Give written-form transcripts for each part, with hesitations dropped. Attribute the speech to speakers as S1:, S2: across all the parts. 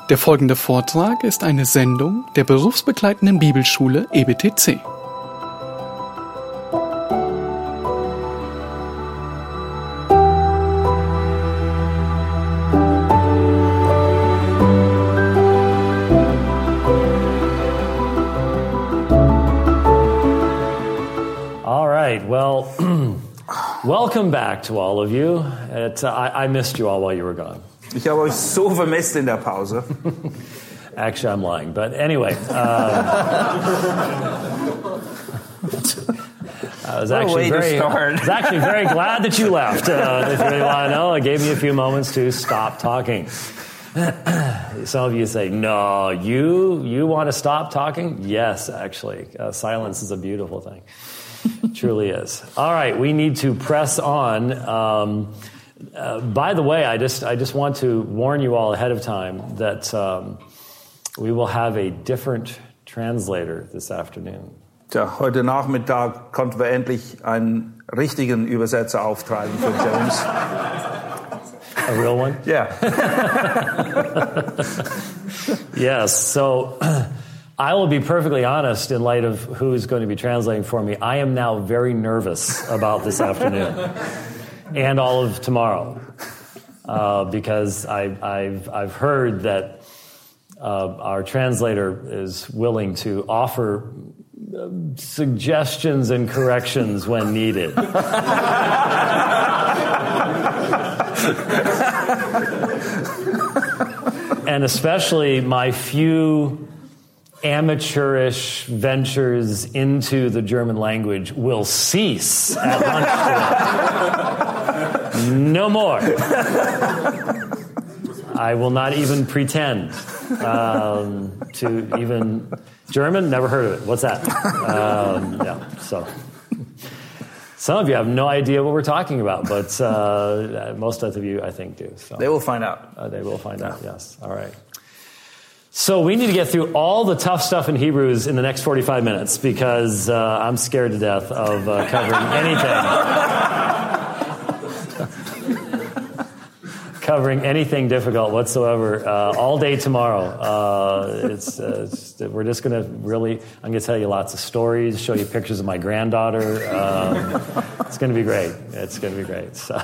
S1: Der folgende Vortrag ist eine Sendung der berufsbegleitenden Bibelschule EBTC.
S2: All right, well, welcome back to all of you. I missed you all while you were gone.
S3: Ich habe euch so vermisst in der Pause.
S2: Actually, I'm lying, but anyway. I was actually very glad that you left. If you really want to know, it gave me a few moments to stop talking. Some of you say, no, you want to stop talking? Yes, actually. Silence is a beautiful thing. It truly is. All right, we need to press on. By the way, I just want to warn you all ahead of time that we will have a different translator this afternoon.
S3: Tja, heute Nachmittag konnten wir endlich einen richtigen Übersetzer auftreiben für James.
S2: A real one?
S3: Yeah.
S2: Yes, so I will be perfectly honest in light of who's going to be translating for me. I am now very nervous about this afternoon. And all of tomorrow, because I've heard that our translator is willing to offer suggestions and corrections when needed. And especially my few amateurish ventures into the German language will cease at lunch today. No more. I will not even pretend to even German. Never heard of it. What's that? Yeah. So some of you have no idea what we're talking about, but most of you, I think, do. So
S3: They will find out.
S2: They will find out. Yes. All right. So we need to get through all the tough stuff in Hebrews in the next 45 minutes because I'm scared to death of covering anything difficult whatsoever all day tomorrow. We're just going to really, I'm going to tell you lots of stories, show you pictures of my granddaughter. It's going to be great. It's going to be great. So.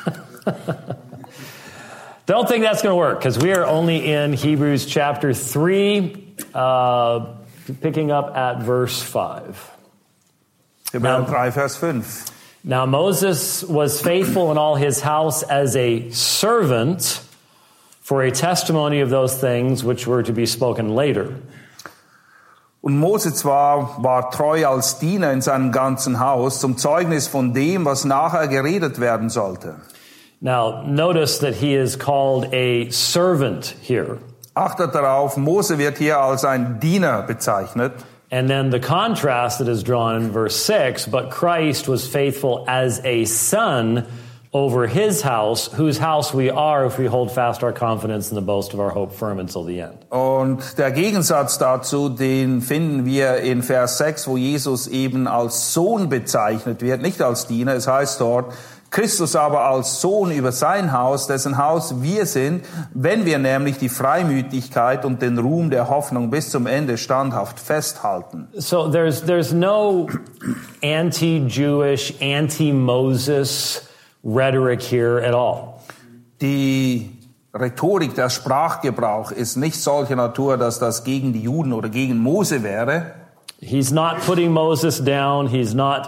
S2: Don't think that's going to work because we are only in Hebrews chapter 3, picking up at verse 5.
S3: Hebräer 3, Vers 5.
S2: Now Moses was faithful in all his house as a servant for a testimony of those things which were to be spoken later.
S3: Und Mose zwar war treu als Diener in seinem ganzen Haus zum Zeugnis von dem, was nachher geredet werden sollte.
S2: Now, notice that he is called a servant here.
S3: Achtet darauf, Mose wird hier als ein Diener bezeichnet.
S2: And then the contrast that is drawn in verse 6, but Christ was faithful as a son over his house, whose house we are if we hold fast our confidence in the boast of our hope firm until the end.
S3: Und der Gegensatz dazu, den finden wir in Vers 6, wo Jesus eben als Sohn bezeichnet wird, nicht als Diener. Es heißt dort, Christus aber als Sohn über sein Haus, dessen Haus wir sind, wenn wir nämlich die Freimütigkeit und den Ruhm der Hoffnung bis zum Ende standhaft festhalten.
S2: So there's no anti-Jewish, anti-Moses rhetoric here at all.
S3: Die Rhetorik, der Sprachgebrauch ist nicht solcher Natur, dass das gegen die Juden oder gegen Mose wäre.
S2: He's not putting Moses down. He's not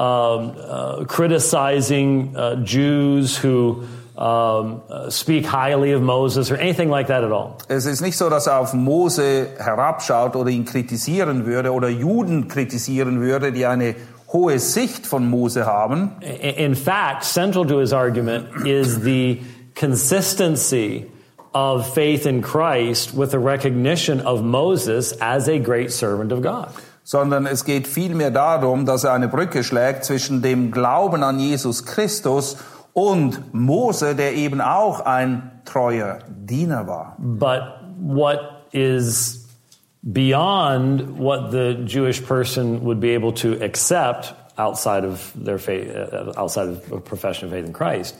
S2: criticizing Jews who speak highly of Moses or anything like that at all.
S3: Es ist nicht so, dass er auf Mose herabschaut oder ihn kritisieren würde oder Juden kritisieren würde, die eine hohe Sicht von Mose haben.
S2: In fact, central to his argument is the consistency of faith in Christ with the recognition of Moses as a great servant of God.
S3: Sondern es geht vielmehr darum, dass er eine Brücke schlägt zwischen dem Glauben an Jesus Christus und Mose, der eben auch ein treuer Diener war.
S2: But what is beyond what the Jewish person would be able to accept outside of their faith, outside of a profession of faith in Christ,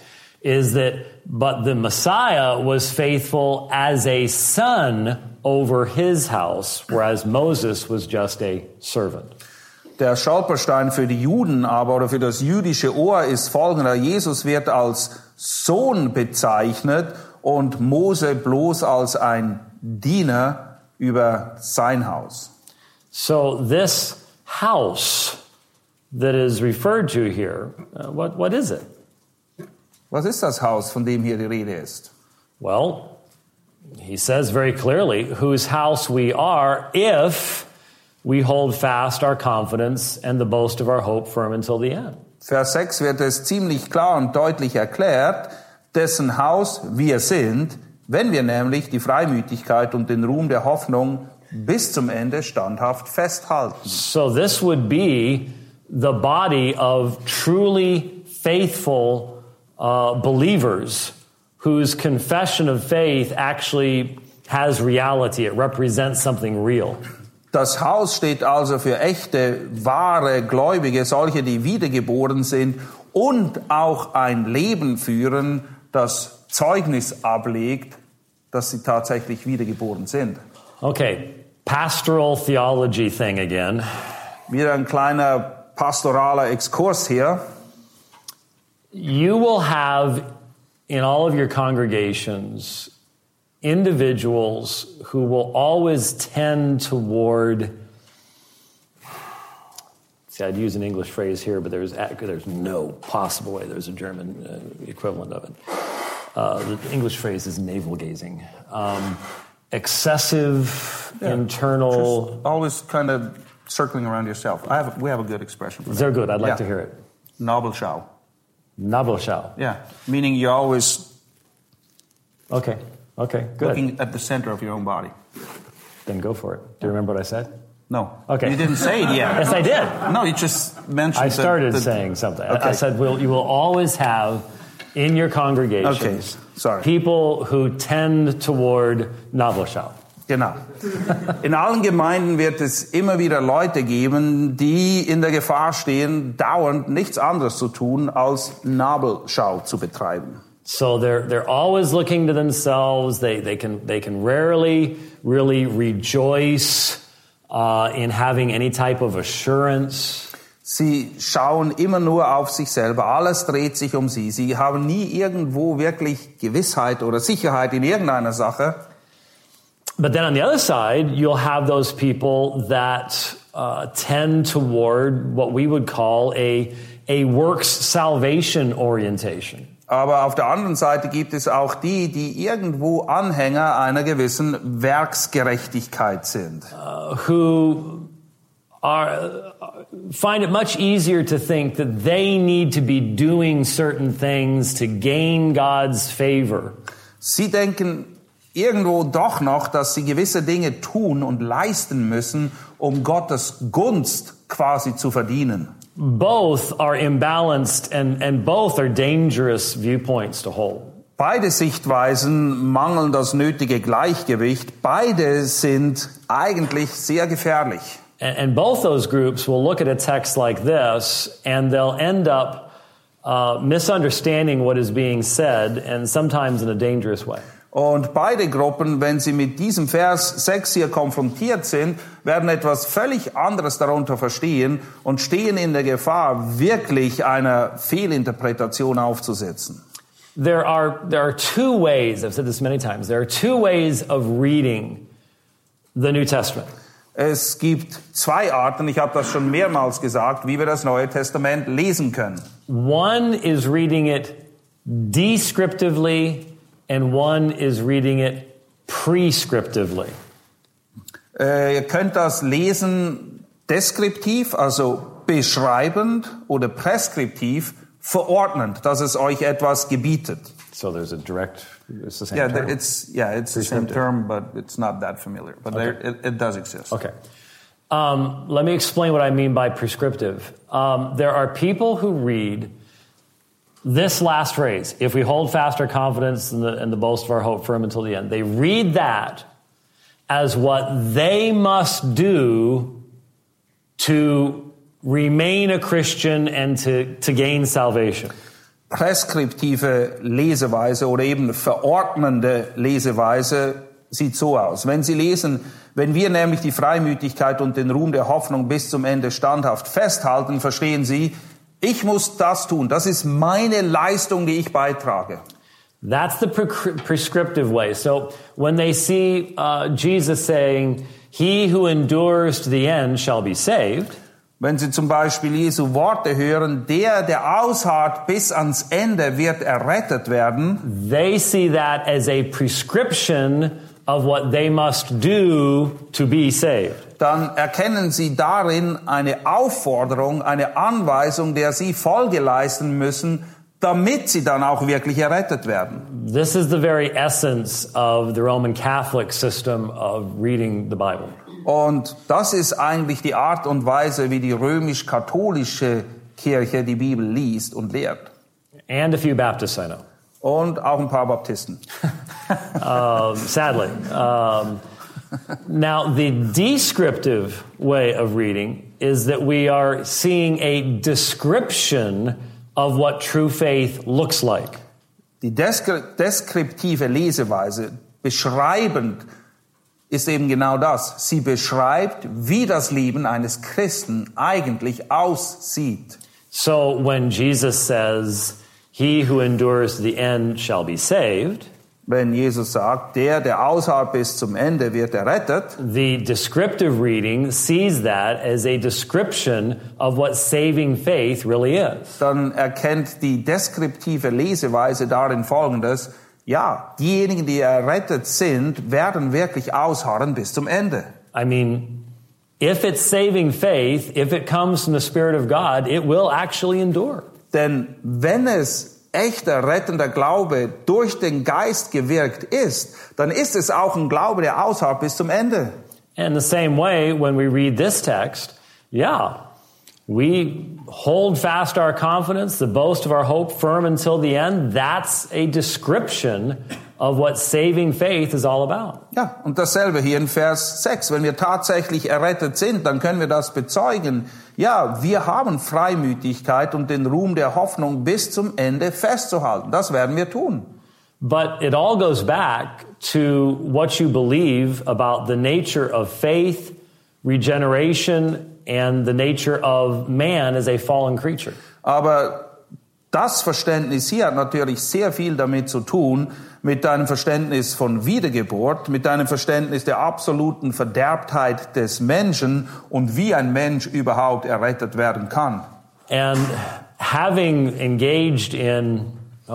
S2: is that, but the Messiah was faithful as a son over his house, whereas Moses was just a servant.
S3: Der Stolperstein für die Juden aber oder für das jüdische Ohr ist folgender. Jesus wird als Sohn bezeichnet und Mose bloß als ein Diener über sein Haus.
S2: So this house that is referred to here, what is it?
S3: Was ist das Haus, von dem hier die Rede ist?
S2: Well, he says very clearly whose house we are if we hold fast our confidence and the boast of our hope firm until the end.
S3: Vers 6 wird es ziemlich klar und deutlich erklärt, dessen Haus wir sind, wenn wir nämlich die Freimütigkeit und den Ruhm der Hoffnung bis zum Ende standhaft festhalten.
S2: So this would be the body of truly faithful believers whose confession of faith actually has reality. It represents something real.
S3: Das Haus steht also für echte, wahre Gläubige, solche, die wiedergeboren sind und auch ein Leben führen, das Zeugnis ablegt, dass sie tatsächlich wiedergeboren sind.
S2: Okay, pastoral theology thing again.
S3: Wieder ein kleiner pastoraler Exkurs hier.
S2: You will have in all of your congregations individuals who will always tend toward, see, I'd use an English phrase here, but there's no possible way there's a German equivalent of it. The English phrase is navel-gazing. Excessive, internal...
S3: Just always kind of circling around yourself. We have a good expression for that.
S2: They're good. I'd like to hear it.
S3: Nabelschau.
S2: Nabelschau.
S3: Yeah, meaning you're always...
S2: Okay, good.
S3: Looking at the center of your own body.
S2: Then go for it. Do you remember what I said?
S3: No.
S2: Okay.
S3: You didn't say it yet.
S2: Yes, I did.
S3: No, you just mentioned
S2: I started saying something.
S3: Okay.
S2: I said, you will always have in your congregations people who tend toward Nabelschau.
S3: Genau. In allen Gemeinden wird es immer wieder Leute geben, die in der Gefahr stehen, dauernd nichts anderes zu tun, als Nabelschau zu betreiben.
S2: So they're always looking to themselves. They can rarely really rejoice in having any type of assurance.
S3: Sie schauen immer nur auf sich selber. Alles dreht sich um sie. Sie haben nie irgendwo wirklich Gewissheit oder Sicherheit in irgendeiner Sache.
S2: But then on the other side, you'll have those people that tend toward what we would call a works salvation orientation.
S3: Aber auf der anderen Seite gibt es auch die irgendwo Anhänger einer gewissen Werksgerechtigkeit sind.
S2: Who find it much easier to think that they need to be doing certain things to gain God's favor.
S3: Sie denken irgendwo doch noch, dass sie gewisse Dinge tun und leisten müssen, um Gottes Gunst quasi zu verdienen.
S2: Both are imbalanced and both are dangerous viewpoints to hold.
S3: Beide Sichtweisen mangeln das nötige Gleichgewicht. Beide sind eigentlich sehr gefährlich.
S2: And both those groups will look at a text like this and they'll end up misunderstanding what is being said and sometimes in a dangerous way.
S3: Und beide Gruppen, wenn sie mit diesem Vers 6 hier konfrontiert sind, werden etwas völlig anderes darunter verstehen und stehen in der Gefahr, wirklich einer Fehlinterpretation aufzusetzen.
S2: There are two ways, I've said this many times, there are two ways of reading the New Testament.
S3: Es gibt zwei Arten, ich habe das schon mehrmals gesagt, wie wir das Neue Testament lesen können.
S2: One is reading it descriptively and one is reading it prescriptively.
S3: Ihr könnt das lesen deskriptiv, also beschreibend, oder preskriptiv, verordnend, dass es euch etwas gebietet.
S2: So there's a direct, it's the same term.
S3: It's the same term, but it's not that familiar. But
S2: okay.
S3: it does exist.
S2: Okay. Let me explain what I mean by prescriptive. There are people who read this last phrase, if we hold fast our confidence and the boast of our hope firm until the end. They read that as what they must do to remain a Christian and to gain salvation.
S3: preskriptive Leseweise oder eben verordnende Leseweise sieht so aus. Wenn Sie lesen, wenn wir nämlich die Freimütigkeit und den Ruhm der Hoffnung bis zum Ende standhaft festhalten, verstehen Sie, ich muss das tun. Das ist meine Leistung, die ich beitrage.
S2: That's the prescriptive way. So when they see Jesus saying, "He who endures to the end shall be saved,"
S3: wenn Sie zum Beispiel Jesu Worte hören, der ausharrt bis ans Ende, wird errettet werden.
S2: They see that as a prescription of what they must do to be saved.
S3: Dann erkennen Sie darin eine Aufforderung, eine Anweisung, der Sie Folge leisten müssen, damit Sie dann auch wirklich errettet werden.
S2: This is the very essence of the Roman Catholic system of reading the Bible.
S3: Und das ist eigentlich die Art und Weise, wie die römisch-katholische Kirche die Bibel liest und lehrt.
S2: And a few Baptists I know.
S3: Und auch ein paar Baptisten.
S2: Sadly. Now, the descriptive way of reading is that we are seeing a description of what true faith looks like.
S3: Die deskriptive Leseweise, beschreibend, ist eben genau das. Sie beschreibt, wie das Leben eines Christen eigentlich aussieht.
S2: So when Jesus says, "He who endures to the end shall be saved,"
S3: wenn Jesus sagt, der ausharrt bis zum Ende, wird errettet,
S2: the descriptive reading sees that as a description of what saving faith really is.
S3: Dann erkennt die deskriptive Leseweise darin Folgendes: Ja, diejenigen, die errettet sind, werden wirklich ausharren bis zum Ende.
S2: I mean, if it's saving faith, if it comes from the Spirit of God, it will actually endure.
S3: Denn wenn es echter rettender Glaube durch den Geist gewirkt ist, dann ist es auch ein Glaube, der ausharrt bis zum Ende.
S2: And the same way, when we read this text, we hold fast our confidence, the boast of our hope firm until the end. That's a description of what saving faith is all about.
S3: Ja, und dasselbe hier in Vers 6. Wenn wir tatsächlich errettet sind, dann können wir das bezeugen. Ja, wir haben Freimütigkeit und den Ruhm der Hoffnung bis zum Ende festzuhalten. Das werden wir tun.
S2: But it all goes back to what you believe about the nature of faith, regeneration, and the nature of man as a fallen creature.
S3: Aber das Verständnis hier hat natürlich sehr viel damit zu tun, mit deinem Verständnis von Wiedergeburt, mit deinem Verständnis der absoluten Verderbtheit des Menschen und wie ein Mensch überhaupt errettet werden kann.
S2: And having engaged in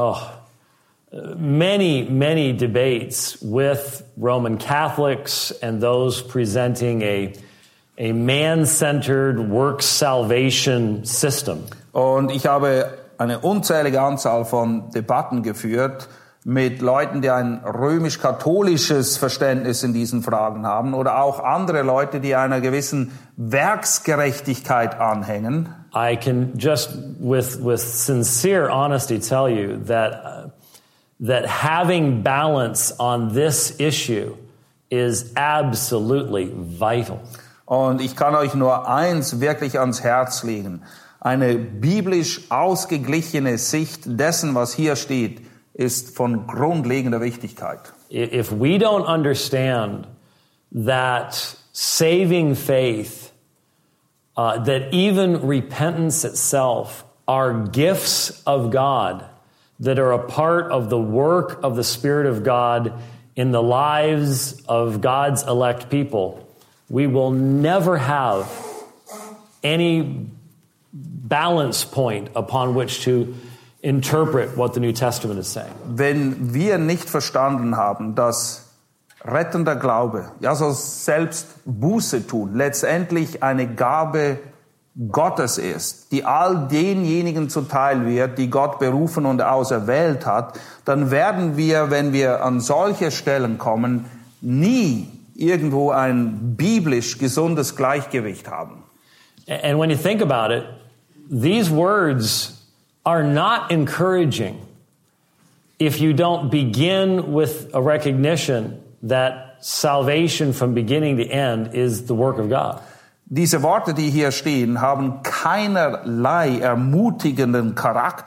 S2: many debates with Roman Catholics and those presenting a man-centered works salvation system.
S3: Und ich habe eine unzählige Anzahl von Debatten geführt mit Leuten, die ein römisch-katholisches Verständnis in diesen Fragen haben oder auch andere Leute, die einer gewissen Werksgerechtigkeit anhängen.
S2: I can just with sincere honesty tell you that having balance on this issue is absolutely vital.
S3: Und ich kann euch nur eins wirklich ans Herz legen. Eine biblisch ausgeglichene Sicht dessen, was hier steht, ist von grundlegender Wichtigkeit.
S2: If we don't understand that saving faith, that even repentance itself are gifts of God that are a part of the work of the Spirit of God in the lives of God's elect people, we will never have any balance point upon which to interpret what the New Testament is saying.
S3: Wenn wir nicht verstanden haben, dass rettender Glaube, ja so selbst Buße tun, letztendlich eine Gabe Gottes ist, die all denjenigen zuteil wird, die Gott berufen und auserwählt hat, dann werden wir, wenn wir an solche Stellen kommen, nie irgendwo ein biblisch gesundes Gleichgewicht haben.
S2: And when you think about it, these words are not encouraging if you don't begin with a recognition that salvation from beginning to end is the work of God.
S3: Diese Worte, die hier stehen, haben keinerlei ermutigenden Charakter,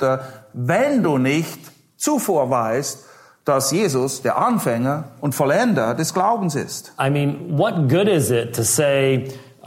S3: wenn du nicht zuvor weißt, dass Jesus der Anfänger und Vollender des Glaubens ist.
S2: I mean, what good is it to say,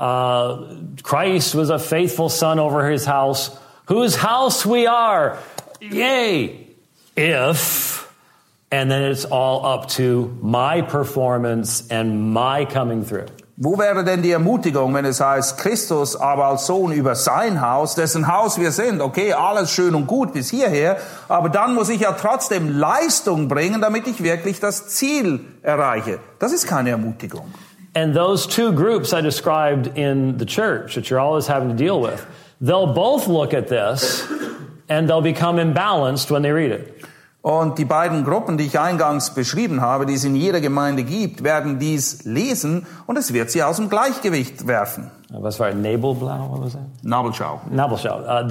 S2: Christ was a faithful son over his house, whose house we are, yay, if, and then it's all up to my performance and my coming through.
S3: Wo wäre denn die Ermutigung, wenn es heißt, Christus aber als Sohn über sein Haus, dessen Haus wir sind? Okay, alles schön und gut bis hierher, aber dann muss ich ja trotzdem Leistung bringen, damit ich wirklich das Ziel erreiche. Das ist keine Ermutigung.
S2: And those two groups I described in the church that you're always having to deal with, they'll both look at this and they'll become imbalanced when they read it.
S3: Und die beiden Gruppen, die ich eingangs beschrieben habe, die es in jeder Gemeinde gibt, werden dies lesen und es wird sie aus dem Gleichgewicht werfen.
S2: Was war Nabelschau? What was that?
S3: Nabelschau.
S2: Nabelschau.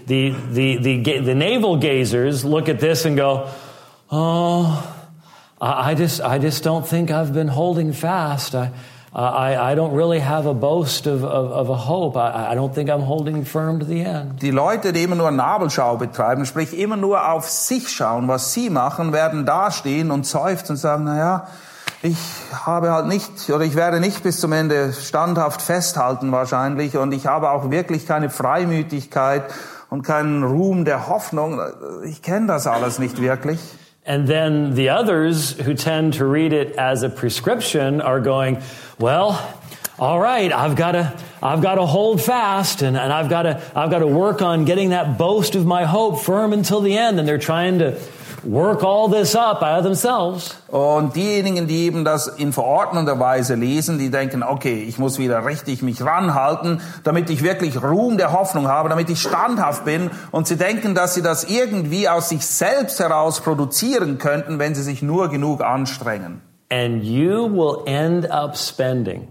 S2: The navel gazers look at this and go, oh, I just don't think I've been holding fast. I don't really have a boast of a hope. I don't think I'm holding firm to the end.
S3: Die Leute, die immer nur Nabelschau betreiben, sprich immer nur auf sich schauen, was sie machen, werden dastehen und seufzen und sagen, naja, ich habe halt nicht, oder ich werde nicht bis zum Ende standhaft festhalten wahrscheinlich, und ich habe auch wirklich keine Freimütigkeit und keinen Ruhm der Hoffnung. Ich kenne das alles nicht wirklich.
S2: And then the others who tend to read it as a prescription are going, well, all right, I've got to hold fast and I've got to work on getting that boast of my hope firm until the end. And they're trying to work all this up out of themselves.
S3: Und diejenigen, die eben das in verordnender Weise lesen, die denken, okay, ich muss wieder richtig mich ranhalten, damit ich wirklich Ruhm der Hoffnung habe, damit ich standhaft bin. Und sie denken, dass sie das irgendwie aus sich selbst heraus produzieren könnten, wenn sie sich nur genug anstrengen.
S2: And you will end up spending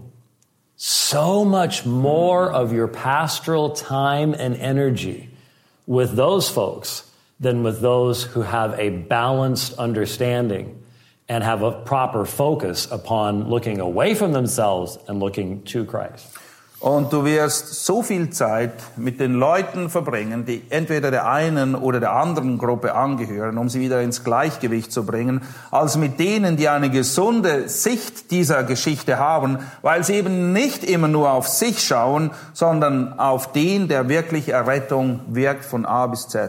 S2: so much more of your pastoral time and energy with those folks than with those who have a balanced understanding and have a proper focus upon looking away from themselves and looking to Christ.
S3: Und du wirst so viel Zeit mit den Leuten verbringen, die entweder der einen oder der anderen Gruppe angehören, um sie wieder ins Gleichgewicht zu bringen, als mit denen, die eine gesunde Sicht dieser Geschichte haben, weil sie eben nicht immer nur auf sich schauen, sondern auf den, der wirklich Errettung wirkt von A bis Z.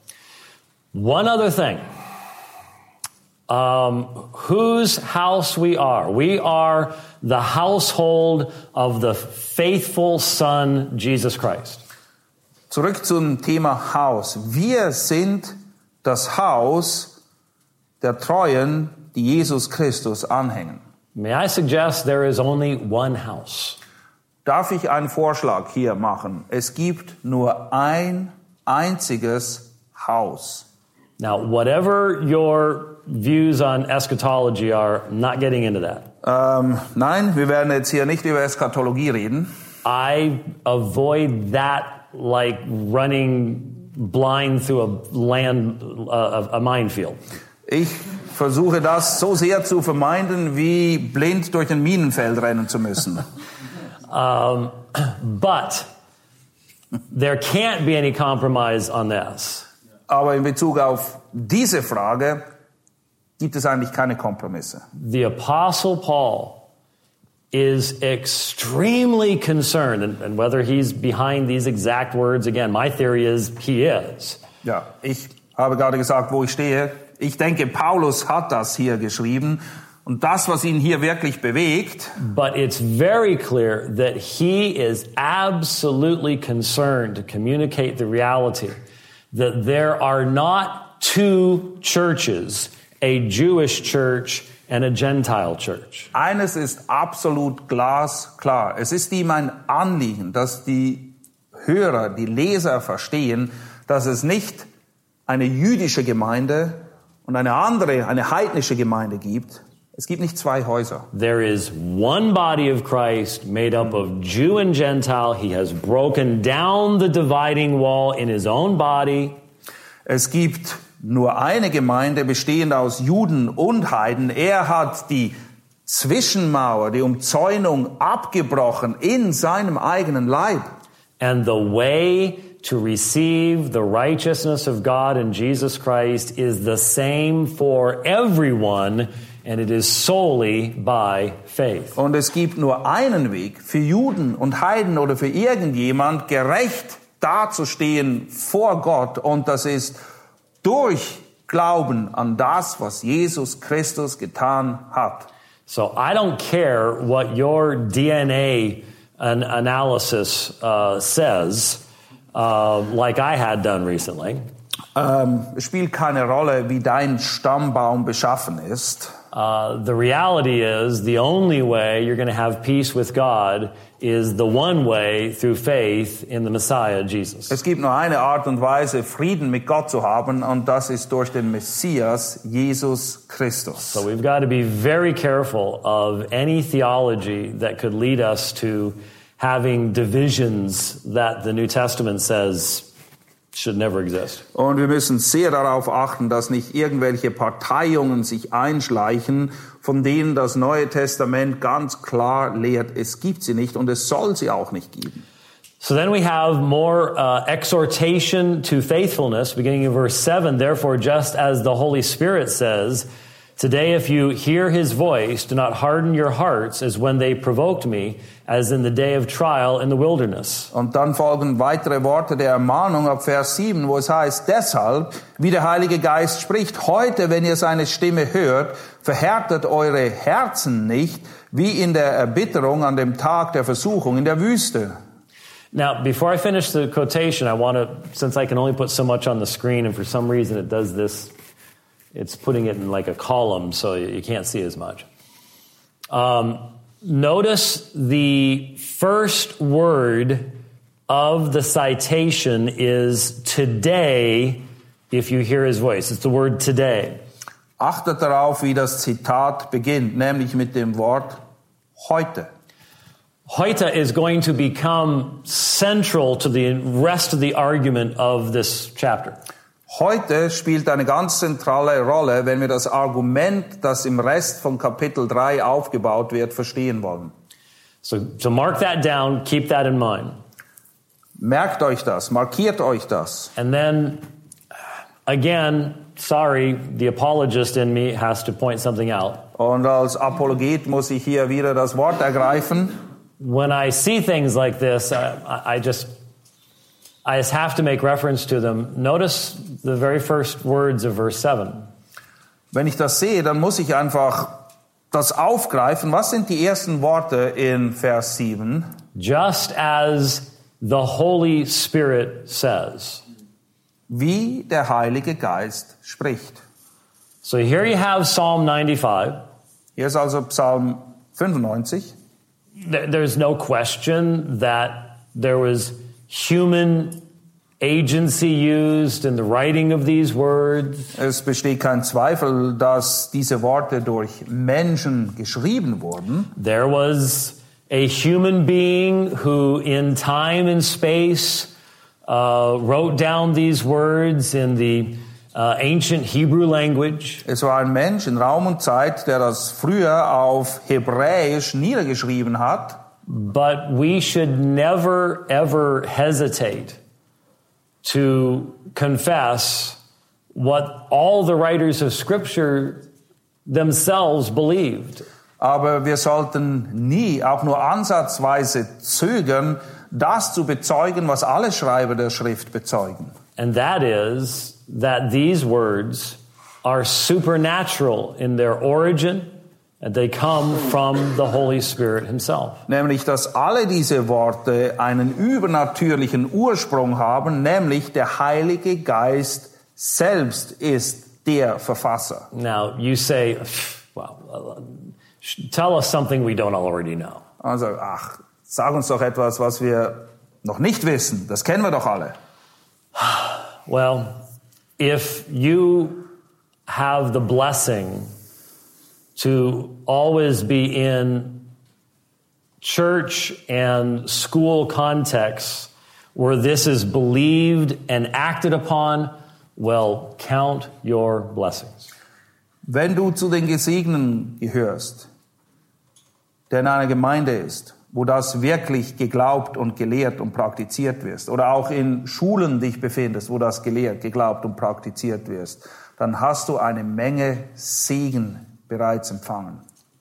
S2: One other thing. Whose house we are. We are the household of the faithful Son, Jesus Christ.
S3: Zurück zum Thema Haus. Wir sind das Haus der Treuen, die Jesus Christus anhängen.
S2: May I suggest there is only one house?
S3: Darf ich einen Vorschlag hier machen? Es gibt nur ein einziges Haus.
S2: Now, whatever your views on eschatology are, I'm not getting into that.
S3: Nein, wir werden jetzt hier nicht über Eschatologie reden.
S2: I avoid that like running blind through a minefield.
S3: Ich versuche das so sehr zu vermeiden, wie blind durch ein Minenfeld rennen zu müssen.
S2: But there can't be any compromise on this.
S3: Aber in Bezug auf diese Frage gibt es eigentlich keine Kompromisse.
S2: The Apostle Paul is extremely concerned, and whether he's behind these exact words, again, my theory is he is.
S3: Ja, ich habe gerade gesagt, wo ich stehe. Ich denke, Paulus hat das hier geschrieben. Und das, was ihn hier wirklich bewegt.
S2: But it's very clear that he is absolutely concerned to communicate the reality that there are not two churches, a Jewish church and a Gentile church.
S3: Eines ist absolut glasklar. Es ist ihm ein Anliegen, dass die Hörer, die Leser verstehen, dass es nicht eine jüdische Gemeinde und eine andere, eine heidnische Gemeinde gibt. Es gibt nicht zwei Häuser.
S2: There is one body of Christ made up of Jew and Gentile. He has broken down the dividing wall in his own body.
S3: Es gibt nur eine Gemeinde bestehend aus Juden und Heiden. Er hat die Zwischenmauer, die Umzäunung abgebrochen in seinem eigenen Leib.
S2: And the way to receive the righteousness of God in Jesus Christ is the same for everyone, and it is solely by faith.
S3: Und es gibt nur einen Weg für Juden und Heiden oder für irgendjemand, gerecht dazustehen vor Gott, und das ist durch Glauben an das, was Jesus Christus getan hat.
S2: So I don't care what your DNA analysis says, like I had done recently.
S3: Es spielt keine Rolle, wie dein Stammbaum beschaffen ist.
S2: The reality is the only way you're going to have peace with God is the one way through faith in the Messiah, Jesus.
S3: Es gibt nur eine Art und Weise, Frieden mit Gott zu haben, und das ist durch den Messias, Jesus Christus.
S2: So we've got to be very careful of any theology that could lead us to having divisions that the New Testament says should never exist.
S3: Und wir müssen sehr darauf achten, dass nicht irgendwelche Parteiungen sich einschleichen, von denen das Neue Testament ganz klar lehrt, es gibt sie nicht und es soll sie auch nicht geben.
S2: So then we have more exhortation to faithfulness, beginning in verse 7. Therefore, just as the Holy Spirit says, today if you hear his voice, do not harden your hearts as when they provoked me, as in the day of trial in the wilderness.
S3: Und dann folgen weitere Worte der Ermahnung ab Vers 7, wo es heißt, deshalb, wie der Heilige Geist spricht, heute, wenn ihr seine Stimme hört, verhärtet eure Herzen nicht, wie in der Erbitterung an dem Tag der Versuchung in der Wüste.
S2: Now, before I finish the quotation, I want to, since I can only put so much on the screen, and for some reason it does this, it's putting it in like a column, so you can't see as much. Notice the first word of the citation is today, if you hear his voice. It's the word today.
S3: Achtet darauf, wie das Zitat beginnt, nämlich mit dem Wort heute.
S2: Heute is going to become central to the rest of the argument of this chapter.
S3: Heute spielt eine ganz zentrale Rolle, wenn wir das Argument, das im Rest von Kapitel 3 aufgebaut wird, verstehen wollen.
S2: So mark that down, keep that in mind.
S3: Merkt euch das, markiert euch das.
S2: And then, again, sorry, the apologist in me has to point something out.
S3: Und als Apologet muss ich hier wieder das Wort ergreifen.
S2: When I see things like this, I just have to make reference to them. Notice the very first words of verse 7.
S3: Wenn ich das sehe, dann muss ich einfach das aufgreifen. Was sind die ersten Worte in Vers 7?
S2: Just as the Holy Spirit says.
S3: Wie der Heilige Geist spricht.
S2: So here you have Psalm 95.
S3: Hier ist also Psalm 95.
S2: There's no question that there was human agency used in the writing of these words.
S3: Es besteht kein Zweifel, dass diese Worte durch Menschen geschrieben wurden.
S2: There was a human being who in time and space wrote down these words in the ancient Hebrew language.
S3: Es war ein Mensch in Raum und Zeit, der das früher auf Hebräisch niedergeschrieben hat.
S2: But we should never, ever hesitate to confess what all the writers of Scripture themselves believed.
S3: Aber wir sollten nie, auch nur ansatzweise zögern, das zu bezeugen, was alle Schreiber der Schrift bezeugen.
S2: And that is that these words are supernatural in their origin, and they come from the Holy Spirit himself.
S3: Nämlich, dass alle diese Worte einen übernatürlichen Ursprung haben, nämlich der Heilige Geist selbst ist der Verfasser.
S2: Now, you say, well, tell us something we don't already know.
S3: Also, sag uns doch etwas, was wir noch nicht wissen. Das kennen wir doch alle.
S2: Well, if you have the blessing to always be in church and school contexts where this is believed and acted upon, well, count your blessings.
S3: Wenn du zu den Gesegneten gehörst, der in einer Gemeinde ist, wo das wirklich geglaubt und gelehrt und praktiziert wird, oder auch in Schulen dich befindest, wo das gelehrt, geglaubt und praktiziert wird, dann hast du eine Menge Segen bereits empfangen.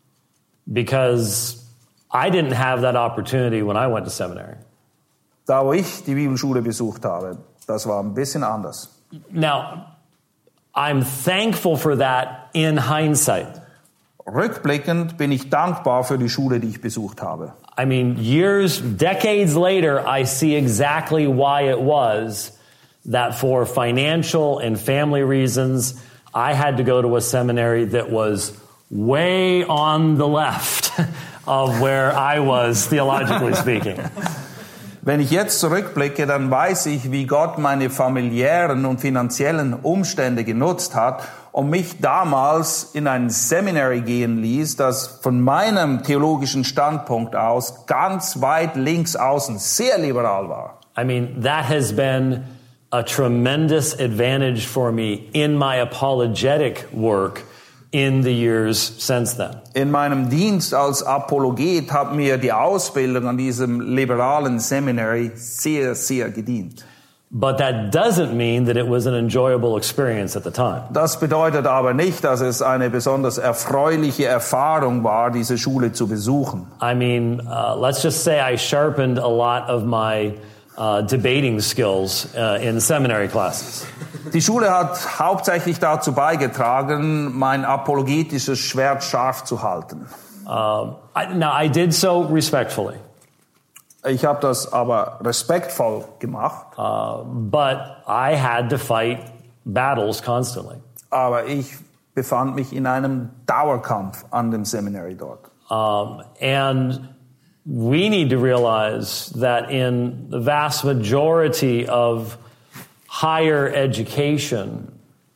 S2: Because I didn't have that opportunity when I went to seminary.
S3: Da, wo ich die Bibelschule besucht habe, das war ein bisschen anders.
S2: Now, I'm thankful for that in hindsight.
S3: Rückblickend bin ich dankbar für die Schule, die ich besucht habe.
S2: I mean, decades later, I see exactly why it was that for financial and family reasons, I had to go to a seminary that was way on the left of where I was, theologically speaking.
S3: Wenn ich jetzt zurückblicke, dann weiß ich, wie Gott meine familiären und finanziellen Umstände genutzt hat, um mich damals in ein Seminary gehen ließ, das von meinem theologischen Standpunkt aus ganz weit links außen sehr liberal war.
S2: I mean, that has been a tremendous advantage for me in my apologetic work in the years since then.
S3: In meinem Dienst als Apologet hat mir die Ausbildung an diesem liberalen Seminary sehr, sehr gedient.
S2: But that doesn't mean that it was an enjoyable experience at the time.
S3: Das bedeutet aber nicht, dass es eine besonders erfreuliche Erfahrung war, diese Schule zu besuchen.
S2: I mean, let's just say I sharpened a lot of my debating skills in seminary classes.
S3: Die Schule hat hauptsächlich dazu beigetragen, mein apologetisches Schwert scharf zu halten.
S2: Now, I did so respectfully.
S3: Ich habe das aber respektvoll gemacht.
S2: But I had to fight battles constantly.
S3: Aber ich befand mich in einem Dauerkampf an dem Seminary dort.
S2: And we need to realize that in the vast majority of higher education,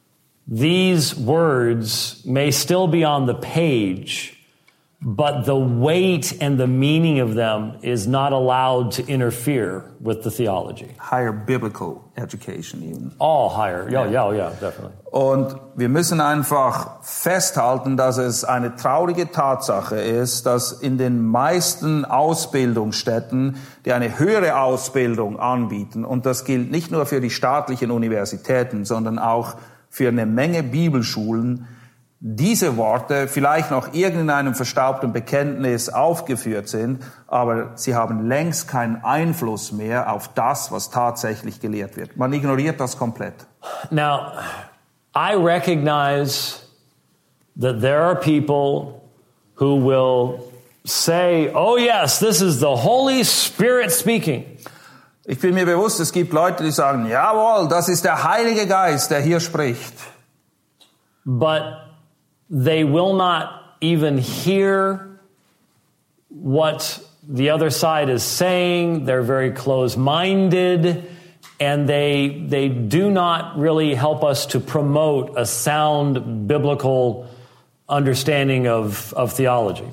S2: these words may still be on the page, but the weight and the meaning of them is not allowed to interfere with the theology.
S3: Higher biblical education even.
S2: All higher, yeah, definitely.
S3: Und wir müssen einfach festhalten, dass es eine traurige Tatsache ist, dass in den meisten Ausbildungsstätten, die eine höhere Ausbildung anbieten, und das gilt nicht nur für die staatlichen Universitäten, sondern auch für eine Menge Bibelschulen, diese Worte vielleicht noch irgendeinem verstaubten Bekenntnis aufgeführt sind, aber sie haben längst keinen Einfluss mehr auf das, was tatsächlich gelehrt wird. Man ignoriert das komplett.
S2: Now, I recognize that there are people who will say, oh yes, this is the Holy Spirit speaking.
S3: Ich bin mir bewusst, es gibt Leute, die sagen, jawohl, das ist der Heilige Geist, der hier spricht.
S2: But they will not even hear what the other side is saying. They're very close-minded, and they do not really help us to promote a sound biblical understanding of theology.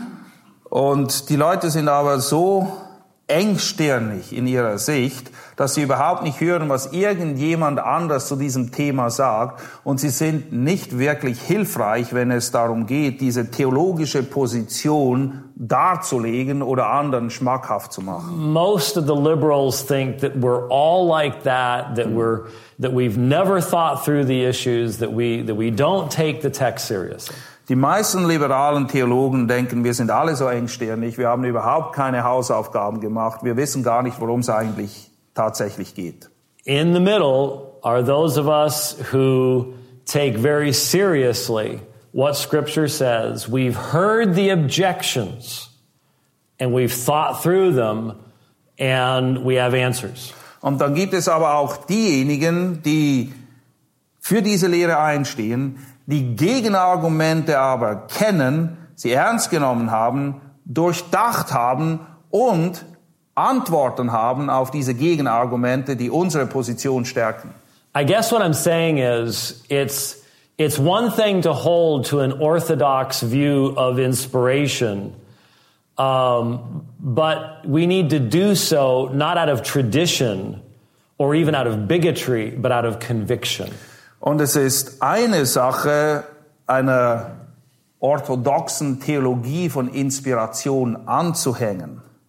S3: Und die Leute sind aber so engstirnig in ihrer Sicht, dass sie überhaupt nicht hören, was irgendjemand anders zu diesem Thema sagt. Und sie sind nicht wirklich hilfreich, wenn es darum geht, diese theologische Position darzulegen oder anderen schmackhaft zu machen.
S2: Most of the liberals think that we're all like that we've never thought through the issues, that we don't take the text seriously.
S3: Die meisten liberalen Theologen denken, wir sind alle so engstirnig, wir haben überhaupt keine Hausaufgaben gemacht, wir wissen gar nicht, worum es eigentlich tatsächlich geht.
S2: In the middle are those of us who take very seriously what Scripture says. We've heard the objections and we've thought through them and we have answers.
S3: Und dann gibt es aber auch diejenigen, die für diese Lehre einstehen, die Gegenargumente aber kennen, sie ernst genommen haben, durchdacht haben und Antworten haben auf diese Gegenargumente, die unsere Position stärken.
S2: I guess what I'm saying is it's one thing to hold to an orthodox view of inspiration, but we need to do so not out of tradition or even out of bigotry, but out of conviction.
S3: Und es ist eine Sache, einer orthodoxen Theologie von Inspiration anzuhängen.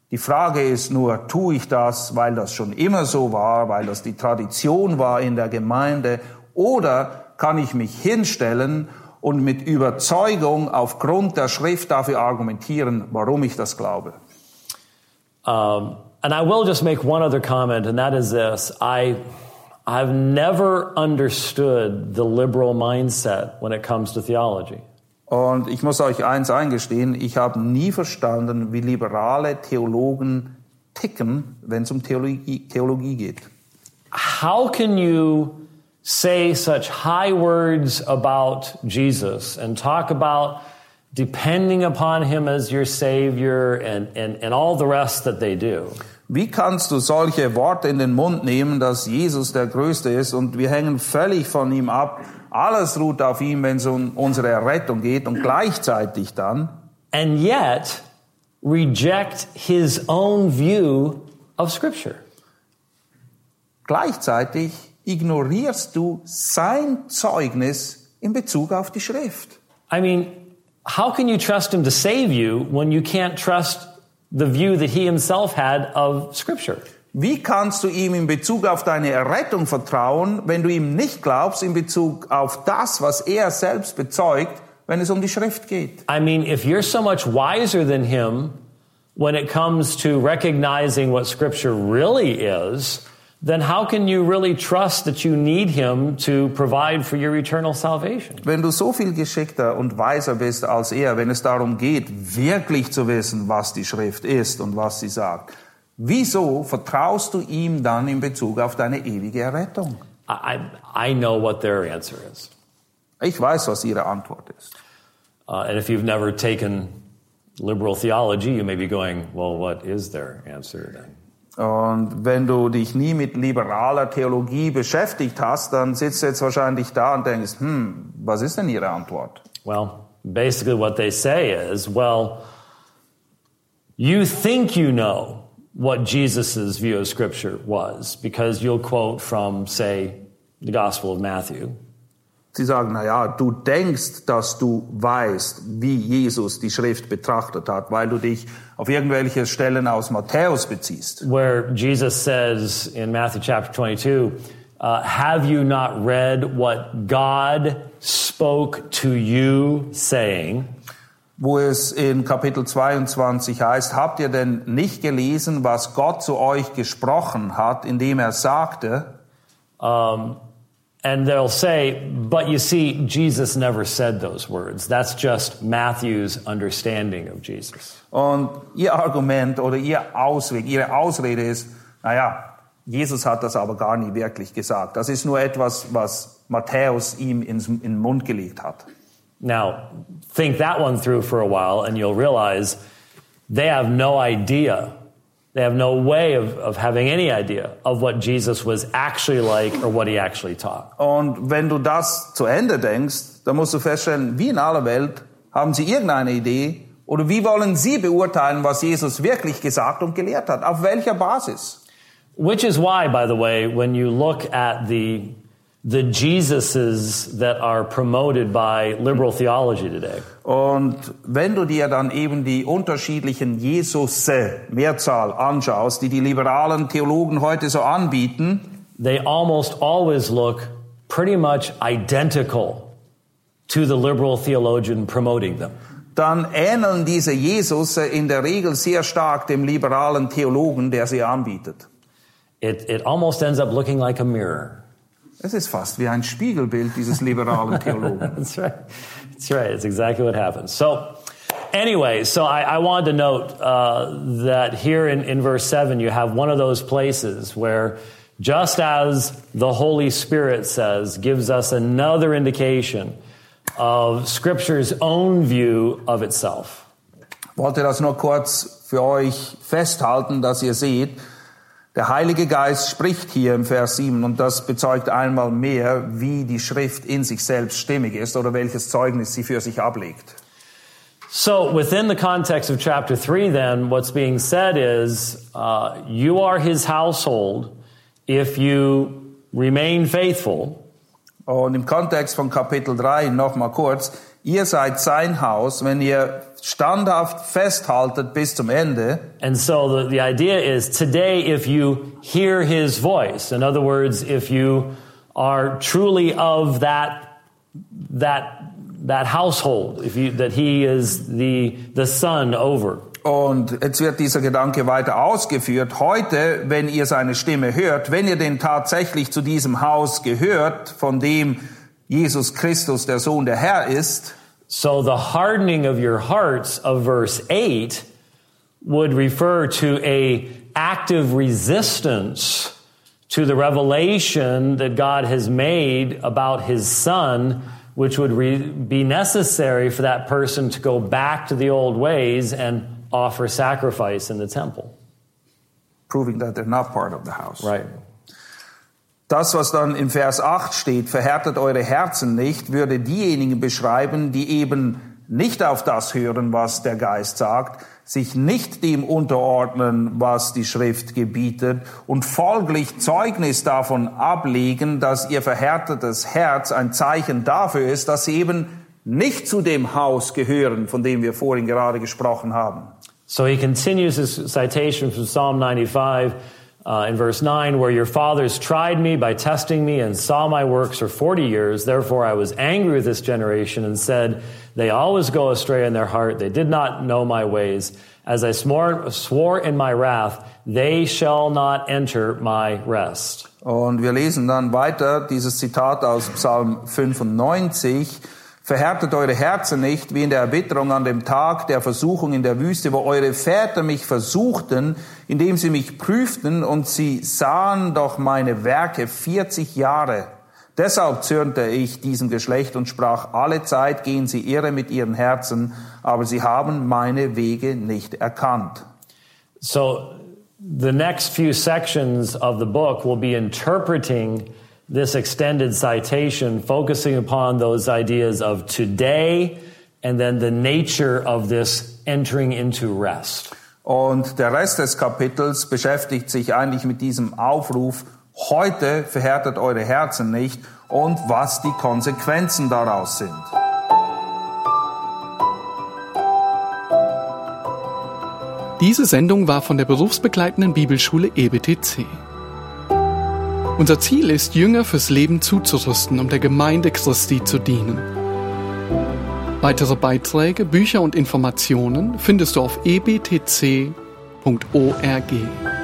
S3: Die Frage ist nur, tue ich das, weil das schon immer so war, weil das die Tradition war in der Gemeinde, oder kann ich mich hinstellen und mit Überzeugung aufgrund der Schrift dafür argumentieren, warum ich das glaube?
S2: And I will just make one other comment, and that is this. I've never understood the liberal mindset when it comes to theology.
S3: Und ich muss euch eins eingestehen, ich habe nie verstanden, wie liberale Theologen ticken, wenn es um Theologie geht.
S2: How can you say such high words about Jesus and talk about depending upon him as your Savior and all the rest that they do?
S3: Wie kannst du solche Worte in den Mund nehmen, dass Jesus der Größte ist und wir hängen völlig von ihm ab? Alles ruht auf ihm, wenn es um unsere Errettung geht und gleichzeitig dann
S2: and yet reject his own view of Scripture.
S3: Gleichzeitig ignorierst du sein Zeugnis in Bezug auf die Schrift.
S2: I mean, how can you trust him to save you when you can't trust the view that he himself had of Scripture?
S3: Wie kannst du ihm in Bezug auf deine Errettung vertrauen, wenn du ihm nicht glaubst in Bezug auf das, was er selbst bezeugt, wenn es um die Schrift geht?
S2: I mean, if you're so much wiser than him when it comes to recognizing what Scripture really is, then how can you really trust that you need him to provide for your eternal salvation?
S3: Wenn du so viel geschickter und weiser bist als er, wenn es darum geht, wirklich zu wissen, was die Schrift ist und was sie sagt, wieso vertraust du ihm dann in Bezug auf deine ewige Errettung?
S2: I know what their answer is.
S3: Ich weiß, was ihre Antwort ist.
S2: And if you've never taken liberal theology, you may be going, well, what is their answer then?
S3: Und wenn du dich nie mit liberaler Theologie beschäftigt hast, dann sitzt du jetzt wahrscheinlich da und denkst, was ist denn ihre Antwort?
S2: Well, basically what they say is, well, you think you know what Jesus' view of Scripture was, because you'll quote from, say, the Gospel of Matthew.
S3: Sie sagen, du denkst, dass du weißt, wie Jesus die Schrift betrachtet hat, weil du dich auf irgendwelche Stellen aus Matthäus beziehst.
S2: Where Jesus says in Matthew chapter 22, have you not read what God spoke to you, saying?
S3: Wo es in Kapitel 22 heißt, habt ihr denn nicht gelesen, was Gott zu euch gesprochen hat, indem er sagte?
S2: And they'll say, but you see, Jesus never said those words. That's just Matthew's understanding of Jesus.
S3: Und ihr Argument oder ihre Ausrede ist, Jesus hat das aber gar nie wirklich gesagt. Das ist nur etwas, was Matthäus ihm in den Mund gelegt hat.
S2: Now, think that one through for a while and you'll realize they have no idea. They have no way of having any idea of what Jesus was actually like or what he actually taught.
S3: Und wenn du das zu Ende denkst, dann musst du feststellen, wie in aller Welt haben sie irgendeine Idee oder wie wollen sie beurteilen, was Jesus wirklich gesagt und gelehrt hat? Auf welcher Basis?
S2: Which is why, by the way, when you look at the Jesuses that are promoted by liberal theology today.
S3: Und wenn du dir dann eben die unterschiedlichen Jesusse, Mehrzahl, anschaust, die liberalen Theologen heute so anbieten,
S2: they almost always look pretty much identical to the liberal theologian promoting them.
S3: Dann ähneln diese Jesusse in der Regel sehr stark dem liberalen Theologen, der sie anbietet.
S2: It almost ends up looking like a mirror.
S3: Es ist fast wie ein Spiegelbild dieses liberalen Theologen.
S2: That's right. That's right. It's exactly what happens. So, anyway, I wanted to note that here in verse 7 you have one of those places where just as the Holy Spirit gives us another indication of Scripture's own view of itself.
S3: Ich wollte das nur kurz für euch festhalten, dass ihr seht, der Heilige Geist spricht hier im Vers 7 und das bezeugt einmal mehr, wie die Schrift in sich selbst stimmig ist oder welches Zeugnis sie für sich ablegt.
S2: So within the context of chapter 3 then, what's being said is, you are his household if you remain faithful.
S3: Und im Kontext von Kapitel 3 nochmal kurz, ihr seid sein Haus, wenn ihr standhaft festhaltet bis zum Ende.
S2: And so the idea is today if you hear his voice, in other words, if you are truly of that household, that he is the son over.
S3: Und jetzt wird dieser Gedanke weiter ausgeführt. Heute, wenn ihr seine Stimme hört, wenn ihr denn tatsächlich zu diesem Haus gehört, von dem Jesus Christus, der Sohn der Herr ist.
S2: So the hardening of your hearts of verse 8 would refer to a active resistance to the revelation that God has made about his son, which would be necessary for that person to go back to the old ways and offer sacrifice in the temple.
S3: Proving that they're not part of the house.
S2: Right.
S3: Das, was dann im Vers 8 steht, verhärtet eure Herzen nicht, würde diejenigen beschreiben, die eben nicht auf das hören, was der Geist sagt, sich nicht dem unterordnen, was die Schrift gebietet und folglich Zeugnis davon ablegen, dass ihr verhärtetes Herz ein Zeichen dafür ist, dass sie eben nicht zu dem Haus gehören, von dem wir vorhin gerade gesprochen haben.
S2: So he continues his citation from Psalm 95 in verse 9, where your fathers tried me by testing me and saw my works for 40 years. Therefore I was angry with this generation and said, they always go astray in their heart. They did not know my ways. As I swore in my wrath, they shall not enter my rest.
S3: Und wir lesen dann weiter dieses Zitat aus Psalm 95. Verhärtet eure Herzen nicht, wie in der Erbitterung an dem Tag der Versuchung in der Wüste, wo eure Väter mich versuchten, indem sie mich prüften, und sie sahen doch meine Werke 40 Jahre. Deshalb zürnte ich diesem Geschlecht und sprach, alle Zeit gehen sie irre mit ihren Herzen, aber sie haben meine Wege nicht erkannt.
S2: So the next few sections of the book will be interpreting this extended citation, focusing upon those ideas of today and then the nature of this entering into rest.
S3: Und der Rest des Kapitels beschäftigt sich eigentlich mit diesem Aufruf, heute verhärtet eure Herzen nicht, und was die Konsequenzen daraus sind.
S1: Diese Sendung war von der berufsbegleitenden Bibelschule EBTC. Unser Ziel ist, Jünger fürs Leben zuzurüsten, um der Gemeinde Christi zu dienen. Weitere Beiträge, Bücher und Informationen findest du auf ebtc.org.